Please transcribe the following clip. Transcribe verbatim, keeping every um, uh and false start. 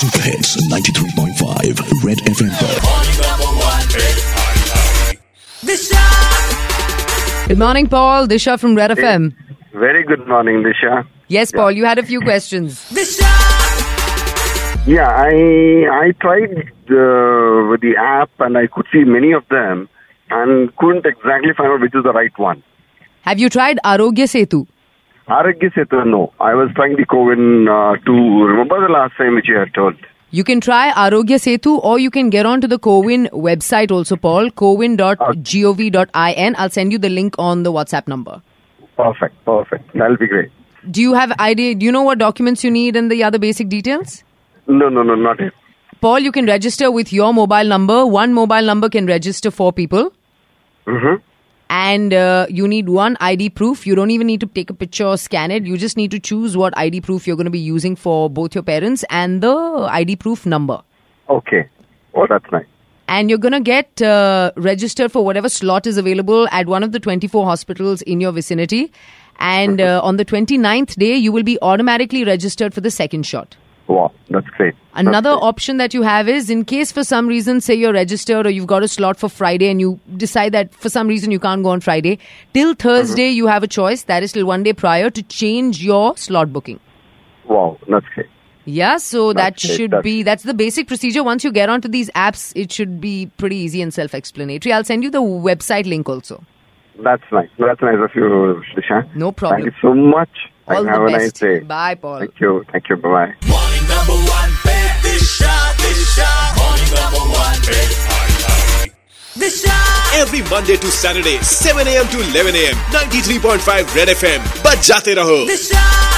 Super Hits ninety-three point five Red F M पर। Good morning, Paul. Disha from Red F M. Very good morning, Disha. Yes, Paul, you had a few questions. Yeah, I I tried uh, with the app and I could see many of them and couldn't exactly find out which is the right one. Have you tried Arogya Setu? Arogya Setu, no. I was trying the Cowin uh, two. Remember the last time which you had told? You can try Arogya Setu or you can get onto the Cowin website also, Paul. cowin dot gov dot in. I'll send you the link on the WhatsApp number. Perfect, perfect. That'll be great. Do you have idea? Do you know what documents you need and the other basic details? No, no, no, not yet. Paul, you can register with your mobile number. One mobile number can register four people. Mm-hmm. And uh, you need one I D proof. You don't even need to take a picture or scan it. You just need to choose what I D proof you're going to be using for both your parents and the I D proof number. Okay. Oh, that's nice. And you're going to get uh, registered for whatever slot is available at one of the twenty-four hospitals in your vicinity. And uh, on the twenty-ninth day, you will be automatically registered for the second shot. Wow, that's great. Another that's great. option that you have is, in case for some reason, say you're registered or you've got a slot for Friday and you decide that for some reason you can't go on Friday, till Thursday mm-hmm. you have a choice, that is till one day prior, to change your slot booking. Wow, that's great. Yeah, so that's that great. should that's be, that's the basic procedure. Once you get onto these apps, it should be pretty easy and self-explanatory. I'll send you the website link also. That's nice. That's nice of you, Disha. No problem. Thank you so much. All and the have best. a nice day. Bye, Paul. Thank you. Thank you. Bye-bye. Morning number one, Disha, Disha. Morning number one, Disha. Every Monday to Saturday, seven a.m. to eleven a.m. ninety-three point five Red F M. Baj jate raho. Disha.